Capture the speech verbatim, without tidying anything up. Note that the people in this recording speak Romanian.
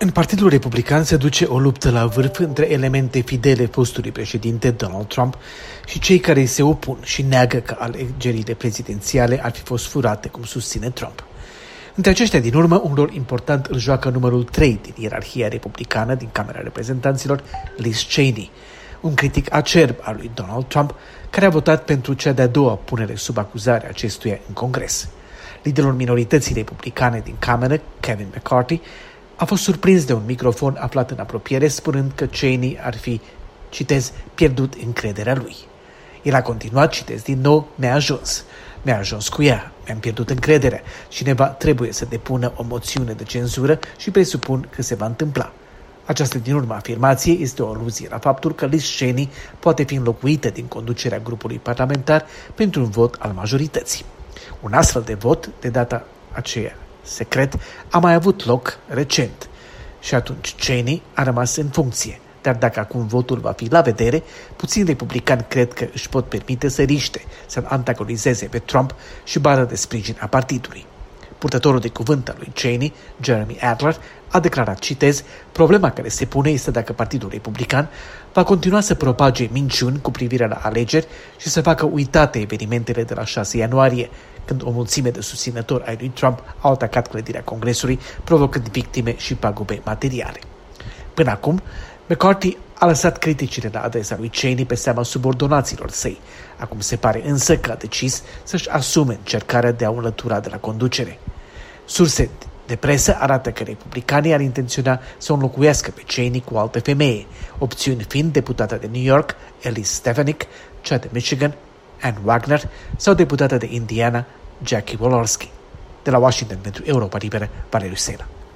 În Partidul Republican se duce o luptă la vârf între elemente fidele fostului președinte Donald Trump și cei care îi se opun și neagă că alegerile prezidențiale ar fi fost furate, cum susține Trump. Între aceștia din urmă, un rol important îl joacă numărul trei din ierarhia republicană din Camera Reprezentanților, Liz Cheney, un critic acerb al lui Donald Trump, care a votat pentru cea de-a doua punere sub acuzare acestuia în Congres. Liderul minorității republicane din Cameră, Kevin McCarthy, a fost surprins de un microfon aflat în apropiere, spunând că Cheney ar fi, citez, pierdut încrederea lui. El a continuat, citez din nou, mi-a ajuns. Mi-a ajuns cu ea, mi-am pierdut încrederea. Cineva trebuie să depună o moțiune de cenzură și presupun că se va întâmpla. Această din urmă afirmație este o aluzie la faptul că Liz Cheney poate fi înlocuită din conducerea grupului parlamentar pentru un vot al majorității. Un astfel de vot, de data aceea secret, a mai avut loc recent și atunci Cheney a rămas în funcție. Dar dacă acum votul va fi la vedere, puțini republicani cred că își pot permite să riște, să-l antagonizeze pe Trump și bară de sprijin a partidului. Purtătorul de cuvânt al lui Cheney, Jeremy Adler, a declarat, citez, problema care se pune este dacă Partidul Republican va continua să propage minciuni cu privire la alegeri și să facă uitate evenimentele de la șase ianuarie, când o mulțime de susținători ai lui Trump au atacat clădirea Congresului, provocând victime și pagube materiale. Până acum, McCarthy a lăsat criticile la adresa lui Cheney pe seama subordonaților săi. Acum se pare însă că a decis să-și asume încercarea de a o înlătura de la conducere. Surse de presă arată că republicanii ar intenționa să o înlocuiască pe Cheney cu o altă femeie, opțiuni fiind deputata de New York, Elise Stefanik, cea de Michigan, Ann Wagner, sau deputata de Indiana, Jackie Walorski. De la Washington pentru Europa Liberă, Valeriu Sela.